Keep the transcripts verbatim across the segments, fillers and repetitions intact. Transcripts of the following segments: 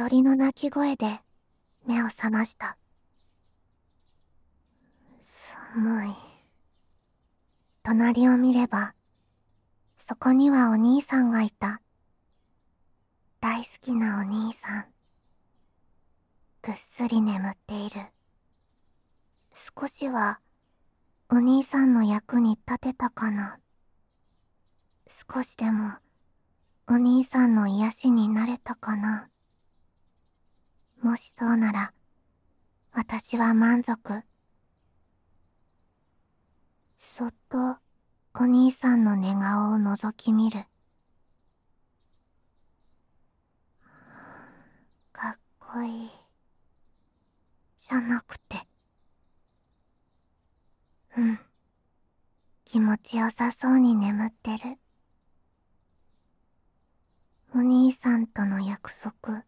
鳥の鳴き声で目を覚ました。寒い。隣を見れば、そこにはお兄さんがいた。大好きなお兄さん。ぐっすり眠っている。少しはお兄さんの役に立てたかな。少しでもお兄さんの癒しになれたかな。もしそうなら私は満足。そっとお兄さんの寝顔を覗き見る。かっこいいじゃなくて、うん、気持ちよさそうに眠ってる。お兄さんとの約束。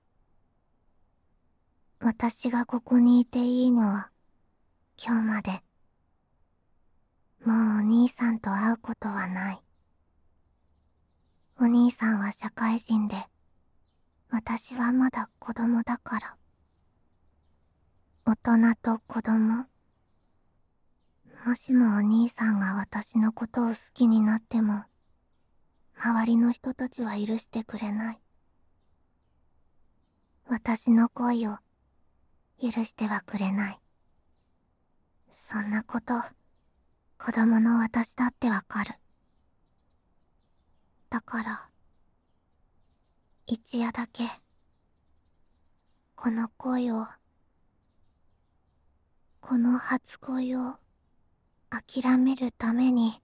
私がここにいていいのは今日まで。もうお兄さんと会うことはない。お兄さんは社会人で、私はまだ子供だから。大人と子供。もしもお兄さんが私のことを好きになっても、周りの人たちは許してくれない。私の恋を許してはくれない。そんなこと、子供の私だってわかる。だから、一夜だけ、この恋を、この初恋を諦めるために、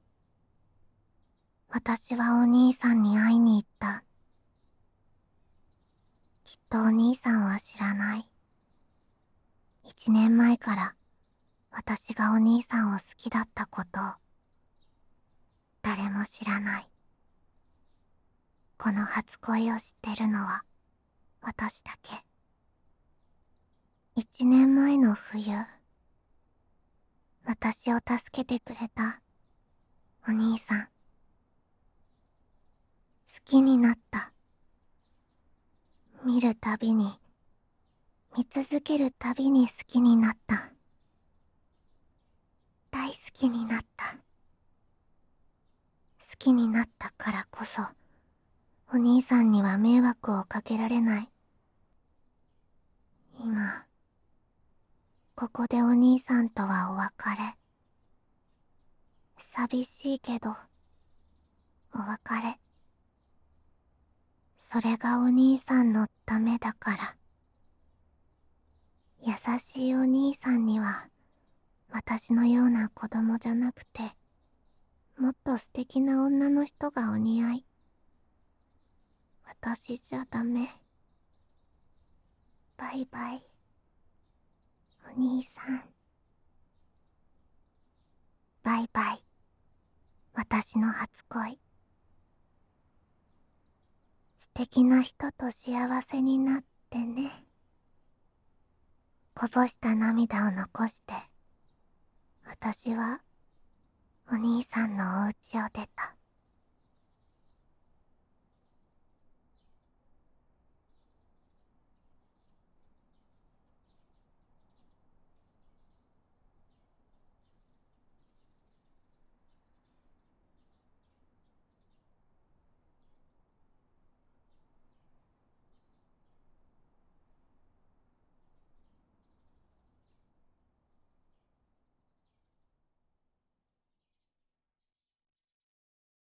私はお兄さんに会いに行った。きっとお兄さんは知らない。一年前から私がお兄さんを好きだったことを。誰も知らない。この初恋を知ってるのは私だけ。一年前の冬、私を助けてくれたお兄さん。好きになった。見るたびに、見続けるたびに好きになった。大好きになった。好きになったからこそ、お兄さんには迷惑をかけられない。今、ここでお兄さんとはお別れ。寂しいけど、お別れ。それがお兄さんのためだから。優しいお兄さんには、私のような子供じゃなくて、もっと素敵な女の人がお似合い。私じゃダメ。バイバイ、お兄さん。バイバイ、私の初恋。素敵な人と幸せになってね。こぼした涙を残して、私はお兄さんのお家を出た。